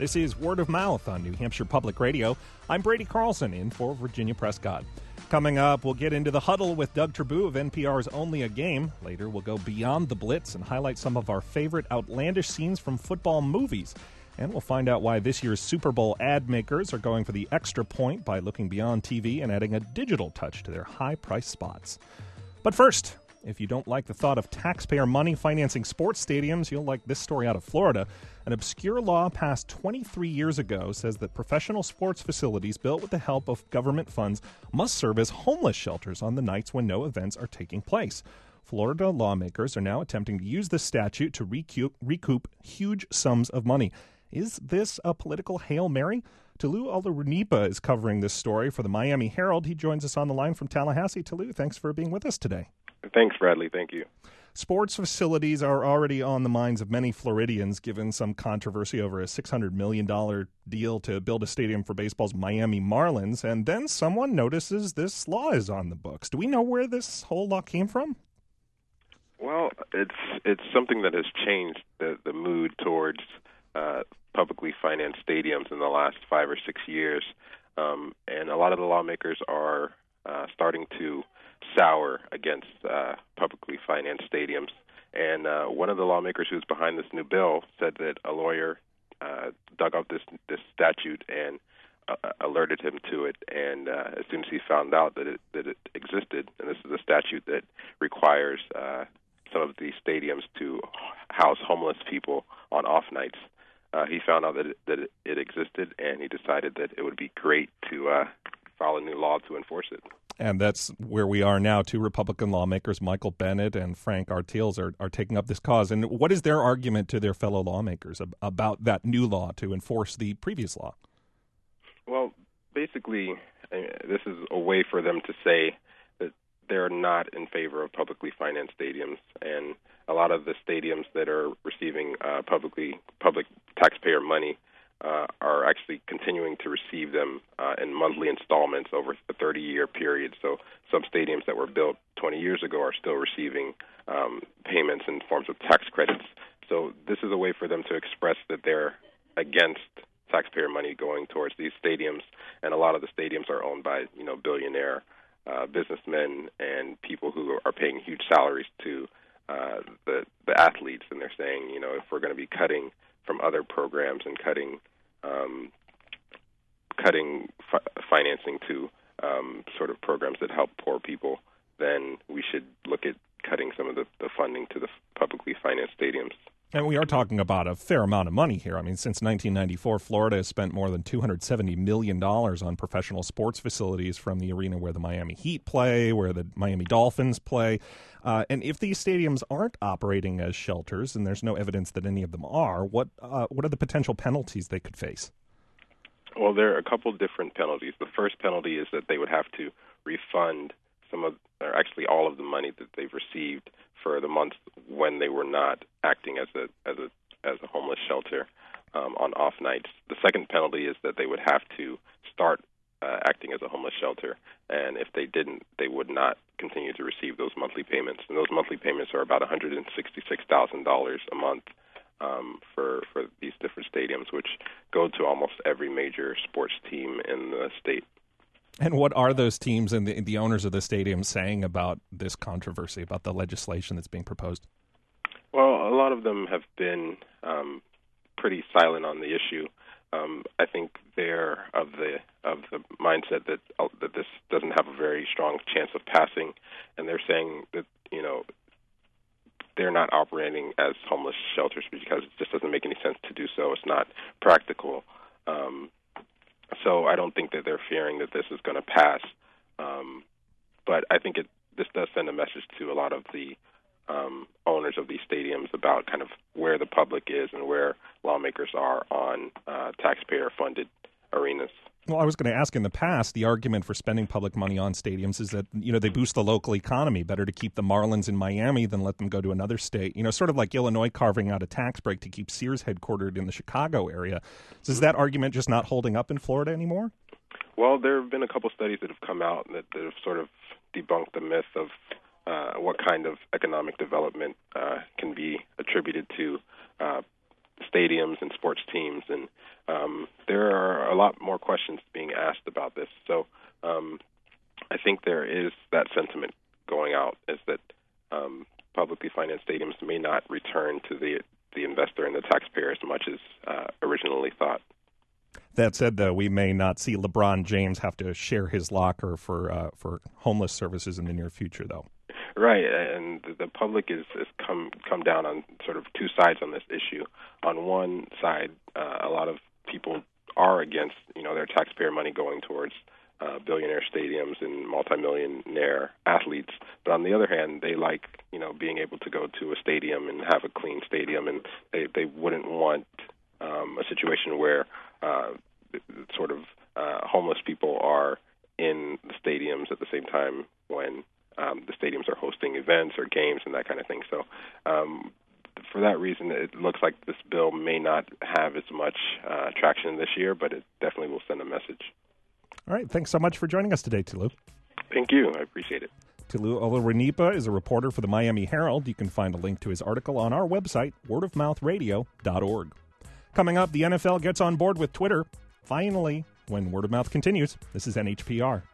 This is Word of Mouth on New Hampshire Public Radio. I'm Brady Carlson in for Virginia Prescott. Coming up, we'll get into the huddle with Doug Trabue of NPR's Only a Game. Later, we'll go beyond the blitz and highlight some of our favorite outlandish scenes from football movies. And we'll find out why this year's Super Bowl ad makers are going for the extra point by looking beyond TV and adding a digital touch to their high-priced spots. But first, if you don't like the thought of taxpayer money financing sports stadiums, you'll like this story out of Florida. An obscure law passed 23 years ago says that professional sports facilities built with the help of government funds must serve as homeless shelters on the nights when no events are taking place. Florida lawmakers are now attempting to use this statute to recoup huge sums of money. Is this a political Hail Mary? Tolu Olorunnipa is covering this story for the Miami Herald. He joins us on the line from Tallahassee. Tolu, thanks for being with us today. Thanks, Bradley. Thank you. Sports facilities are already on the minds of many Floridians, given some controversy over a $600 million deal to build a stadium for baseball's Miami Marlins. And then someone notices this law is on the books. Do we know where this whole law came from? Well, it's something that has changed the mood towards publicly financed stadiums in the last 5 or 6 years. And a lot of the lawmakers are starting to sour against publicly financed stadiums. And one of the lawmakers who's behind this new bill said that a lawyer dug up this statute and alerted him to it. And as soon as he found out that it existed, and this is a statute that requires some of these stadiums to house homeless people on off nights, he found out that it existed, and he decided that it would be great to file a new law to enforce it. And that's where we are now. Two Republican lawmakers, Michael Bennet and Frank Artiles, are taking up this cause. And what is their argument to their fellow lawmakers about that new law to enforce the previous law? Well, basically, this is a way for them to say that they're not in favor of publicly financed stadiums. And a lot of the stadiums that are receiving public taxpayer money are actually continuing to receive them in monthly installments over a 30-year period. So some stadiums that were built 20 years ago are still receiving payments in forms of tax credits. So this is a way for them to express that they're against taxpayer money going towards these stadiums. And a lot of the stadiums are owned by, billionaire businessmen and people who are paying huge salaries to the athletes. And they're saying, if we're going to be cutting from other programs and cutting financing to sort of programs that help poor people, then we should look at cutting some of the funding to the publicly financed stadiums. And we are talking about a fair amount of money here. I mean, since 1994, Florida has spent more than $270 million on professional sports facilities, from the arena where the Miami Heat play, where the Miami Dolphins play. And if these stadiums aren't operating as shelters, and there's no evidence that any of them are, what are the potential penalties they could face? Well, there are a couple different penalties. The first penalty is that they would have to refund all of the money that they've received for the months when they were not acting as a homeless shelter on off nights. The second penalty is that they would have to start acting as a homeless shelter, and if they didn't, they would not continue to receive those monthly payments. And those monthly payments are about $166,000 a month for these different stadiums, which go to almost every major sports team in the state. And what are those teams and the owners of the stadium saying about this controversy, about the legislation that's being proposed? Well, a lot of them have been pretty silent on the issue. I think they're of the mindset that this doesn't have a very strong chance of passing, and they're saying that they're not operating as homeless shelters because it just doesn't make any sense to do so. It's not practical. So I don't think that they're fearing that this is going to pass. But I think this does send a message to a lot of the owners of these stadiums about kind of where the public is and where lawmakers are on taxpayer-funded arenas. Well, I was going to ask, in the past, the argument for spending public money on stadiums is that, they boost the local economy. Better to keep the Marlins in Miami than let them go to another state. Sort of like Illinois carving out a tax break to keep Sears headquartered in the Chicago area. So is that argument just not holding up in Florida anymore? Well, there have been a couple studies that have come out that have sort of debunked the myth of what kind of economic development can be attributed to stadiums and sports teams, and there are a lot more questions being asked about this. So I think there is that sentiment going out, is that publicly financed stadiums may not return to the investor and the taxpayer as much as originally thought. That said, though, we may not see LeBron James have to share his locker for homeless services in the near future, though. Right, and the public has come down on sort of two sides on this issue. On one side, a lot of people are against, their taxpayer money going towards billionaire stadiums and multimillionaire athletes. But on the other hand, they like, being able to go to a stadium and have a clean stadium, and they wouldn't want a situation where homeless people are in the stadiums at the same time when the stadiums are hosting events or games and that kind of thing. So for that reason, it looks like this bill may not have as much traction this year, but it definitely will send a message. All right. Thanks so much for joining us today, Tulu. Thank you. I appreciate it. Tulu Olorunipa is a reporter for the Miami Herald. You can find a link to his article on our website, wordofmouthradio.org. Coming up, the NFL gets on board with Twitter. Finally, when Word of Mouth continues, this is NHPR.